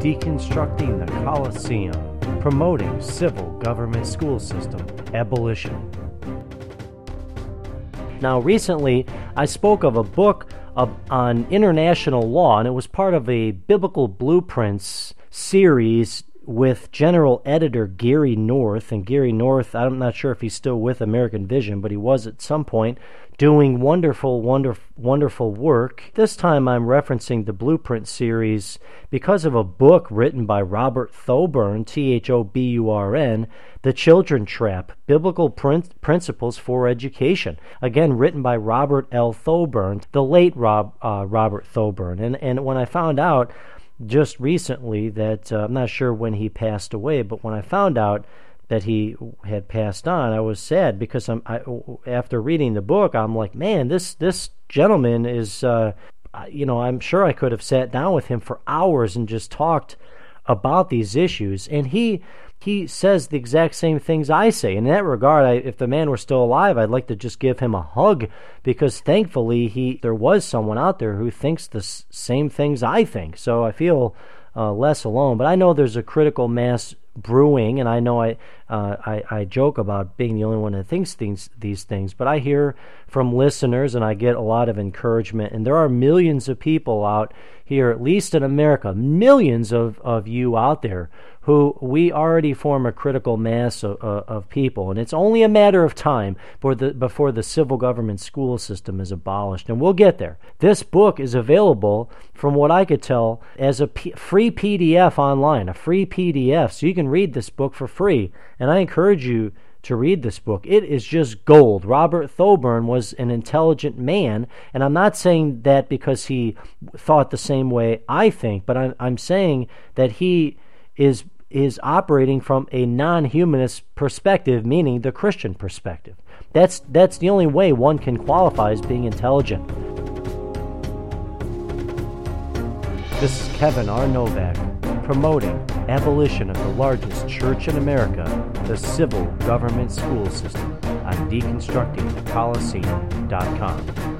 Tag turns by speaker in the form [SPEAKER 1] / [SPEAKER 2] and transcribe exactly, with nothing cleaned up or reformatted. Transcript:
[SPEAKER 1] Deconstructing the Coliseum, Promoting Civil Government School System Abolition. Now, recently, I spoke of a book of, on international law, and it was part of a Biblical Blueprints series with General Editor Gary North. And Gary North, I'm not sure if he's still with American Vision, but he was at some point doing wonderful, wonderful, wonderful work. This time I'm referencing the Blueprint series because of a book written by Robert Thoburn, T H O B U R N, The Children Trap, Biblical Prin- Principles for Education. Again, written by Robert L. Thoburn, the late Rob, uh, Robert Thoburn. And, and when I found out just recently that, uh, I'm not sure when he passed away, but when I found out that he had passed on, I was sad because I'm, I, after reading the book, I'm like, man, this this gentleman is, uh, you know, I'm sure I could have sat down with him for hours and just talked about these issues. And he he says the exact same things I say. In that regard, I, if the man were still alive, I'd like to just give him a hug because thankfully he there was someone out there who thinks the s- same things I think. So I feel uh, less alone. But I know there's a critical mass brewing, and I know I, uh, I I joke about being the only one that thinks these these things, but I hear from listeners and I get a lot of encouragement, and there are millions of people out here, at least in America, millions of, of you out there who we already form a critical mass of, uh, of people, and it's only a matter of time before the, before the civil government school system is abolished, and we'll get there. This book is available, from what I could tell, as a P- free P D F online, a free P D F, so you can read this book for free, and I encourage you to read this book. It is just gold. Robert Thoburn was an intelligent man, and I'm not saying that because he thought the same way I think, but I'm, I'm saying that he is is operating from a non-humanist perspective, meaning the Christian perspective. That's that's the only way one can qualify as being intelligent. This is Kevin R. Novak, promoting abolition of the largest church in America, the civil government school system, on deconstructing the coliseum dot com.